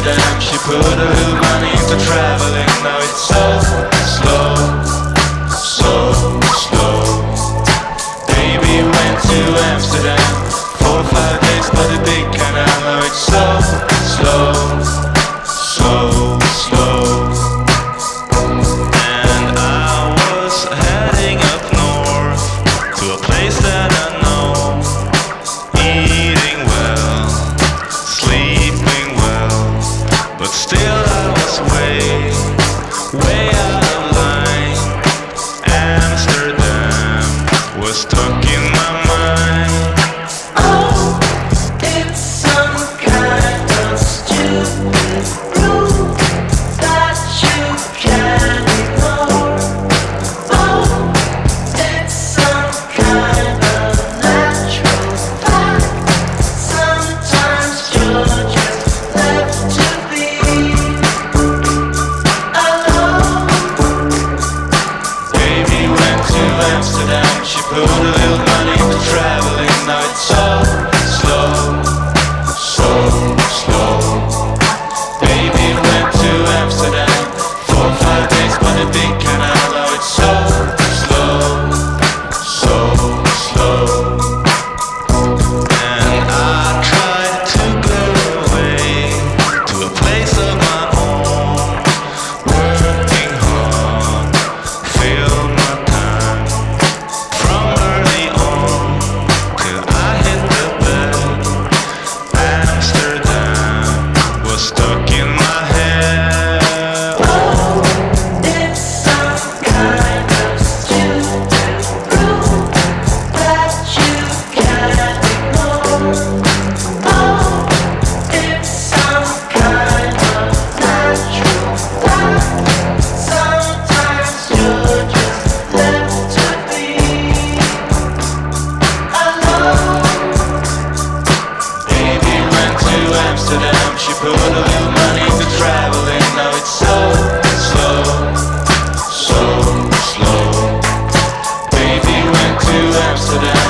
Amsterdam. She put a little money into traveling. Now it's so slow, so slow. Baby went to Amsterdam 4 or 5 days for the big canal. Now it's so slow, so slow. And I was heading up north to a place that I know, eating well, sleeping well, but still I was way out of line. Amsterdam was stuck in my mind. Oh, it's some kind of stupid rule that you can't ignore. Oh, it's some kind of natural fact. Sometimes you're just left to be alone. Baby went to Amsterdam. She put a little money into traveling. Now it's so slow, so slow. Baby went to Amsterdam 4 or 5 days for the big canal. Now it's so slow, so slow. And I tried to go away to a place of my own, working hard, fill my time from early on till I hit the bed. Amsterdam was stuck in my head. Oh, it's some kind of stupid rule that you can't ignore. Oh, it's some kind of natural fact. Sometimes you're just left to be alone. Baby went to Amsterdam. She put a little money into traveling. Now it's so slow, so slow. Baby went to Amsterdam